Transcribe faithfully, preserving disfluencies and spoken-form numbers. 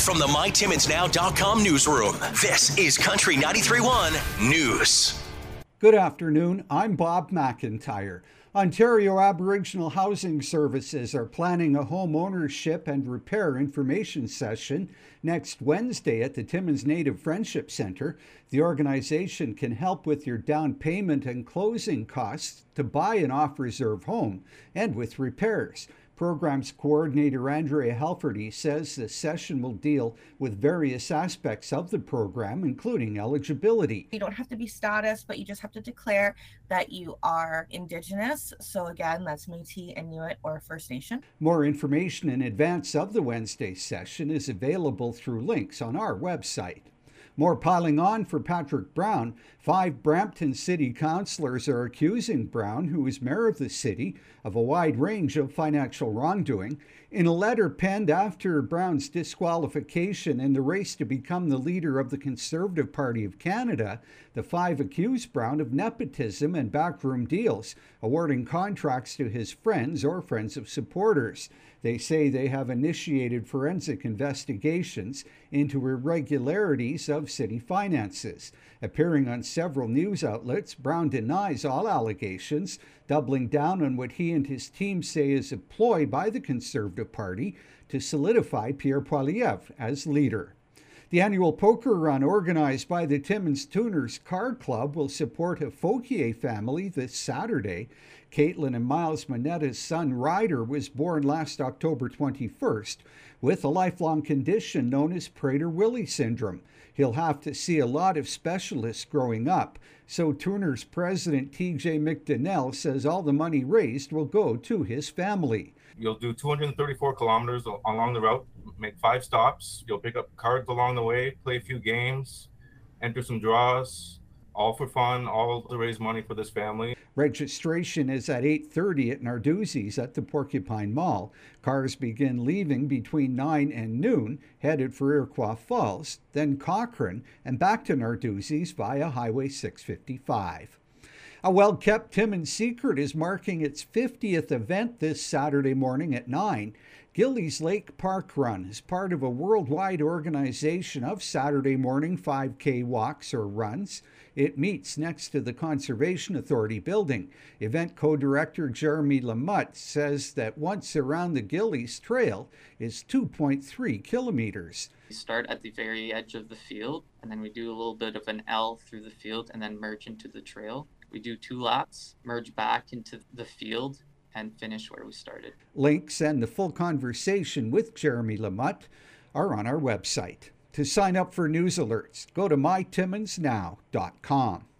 From the My Timmins Now dot com newsroom, this is Country ninety-three point one News. Good afternoon, I'm Bob McIntyre. Ontario Aboriginal Housing Services are planning a home ownership and repair information session next Wednesday at the Timmins Native Friendship Centre. The organization can help with your down payment and closing costs to buy an off-reserve home and with repairs. Programs Coordinator Andrea Helferty says the session will deal with various aspects of the program, including eligibility. You don't have to be status, but you just have to declare that you are Indigenous. So again, that's Métis, Inuit, or First Nation. More information in advance of the Wednesday session is available through links on our website. More piling on for Patrick Brown. Five Brampton City councillors are accusing Brown, who is mayor of the city, of a wide range of financial wrongdoing. In a letter penned after Brown's disqualification in the race to become the leader of the Conservative Party of Canada, the five accuse Brown of nepotism and backroom deals, awarding contracts to his friends or friends of supporters. They say they have initiated forensic investigations into irregularities of city finances. Appearing on several news outlets, Brown denies all allegations, doubling down on what he and his team say is a ploy by the Conservative Party to solidify Pierre Poilievre as leader. The annual poker run organized by the Timmins Tuners Card Club will support a Fauquier family this Saturday. Caitlin and Miles Monetta's son Ryder was born last October twenty-first with a lifelong condition known as Prader-Willi syndrome. He'll have to see a lot of specialists growing up, so Tuners president T J McDonnell says all the money raised will go to his family. You'll do two hundred thirty-four kilometers along the route, make five stops. You'll pick up cards along the way, play a few games, enter some draws, all for fun, all to raise money for this family. Registration is at eight thirty at Narduzzi's at the Porcupine Mall. Cars begin leaving between nine and noon, headed for Iroquois Falls, then Cochrane, and back to Narduzzi's via Highway six fifty-five. A well-kept Timmins secret is marking its fiftieth event this Saturday morning at nine. Gillies Lake Park Run is part of a worldwide organization of Saturday morning five K walks or runs. It meets next to the Conservation Authority building. Event co-director Jeremy Lamotte says that once around the Gillies Trail is two point three kilometers. We start at the very edge of the field, and then we do a little bit of an L through the field and then merge into the trail. We do two laps, merge back into the field, and finish where we started. Links and the full conversation with Jeremy Lamotte are on our website. To sign up for news alerts, go to my timmins now dot com.